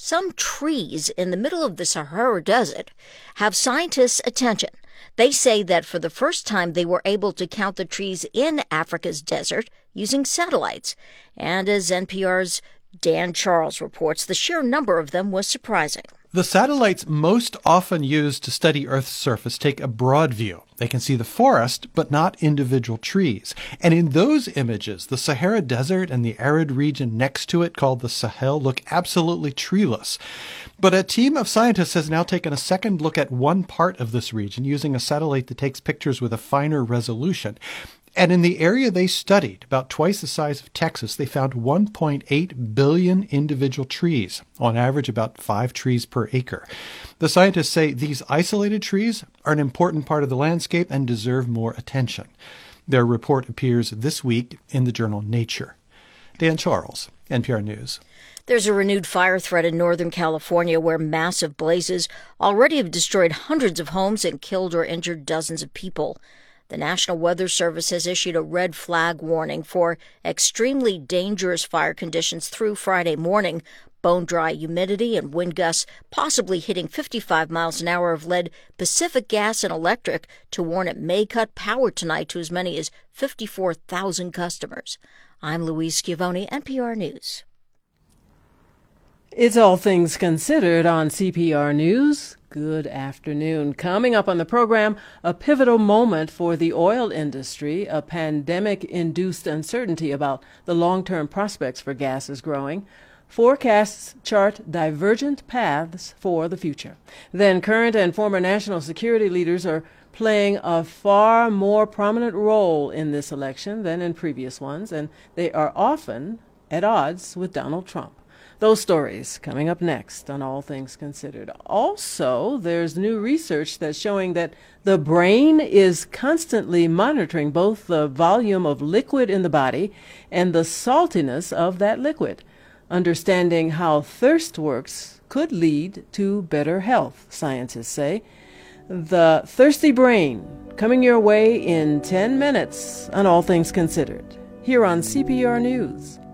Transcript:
Some trees in the middle of the Sahara Desert have scientists' attention. They say that for the first time they were able to count the trees in Africa's desert using satellites. And as NPR's Dan Charles reports, the sheer number of them was surprising. The satellites most often used to study Earth's surface take a broad view. They can see the forest, but not individual trees. And in those images, the Sahara Desert and the arid region next to it, called the Sahel, look absolutely treeless. But a team of scientists has now taken a second look at one part of this region using a satellite that takes pictures with a finer resolution. And in the area they studied, about twice the size of Texas, they found 1.8 billion individual trees, on average about 5 trees per acre. The scientists say these isolated trees are an important part of the landscape and deserve more attention. Their report appears this week in the journal Nature. Dan Charles, NPR News. There's a renewed fire threat in Northern California where massive blazes already have destroyed hundreds of homes and killed or injured dozens of people. The National Weather Service has issued a red flag warning for extremely dangerous fire conditions through Friday morning. Bone-dry humidity and wind gusts possibly hitting 55 miles an hour have led Pacific Gas and Electric to warn it may cut power tonight to as many as 54,000 customers. I'm Louise Schiavone, NPR News. It's All Things Considered on CPR News. Good afternoon. Coming up on the program, a pivotal moment for the oil industry. A pandemic-induced uncertainty about the long-term prospects for gas is growing. Forecasts chart divergent paths for the future. Then current and former national security leaders are playing a far more prominent role in this election than in previous ones, and they are often at odds with Donald Trump. Those stories coming up next on All Things Considered. Also, there's new research that's showing that the brain is constantly monitoring both the volume of liquid in the body and the saltiness of that liquid. Understanding how thirst works could lead to better health, scientists say. The Thirsty Brain, coming your way in 10 minutes on All Things Considered, here on CPR News.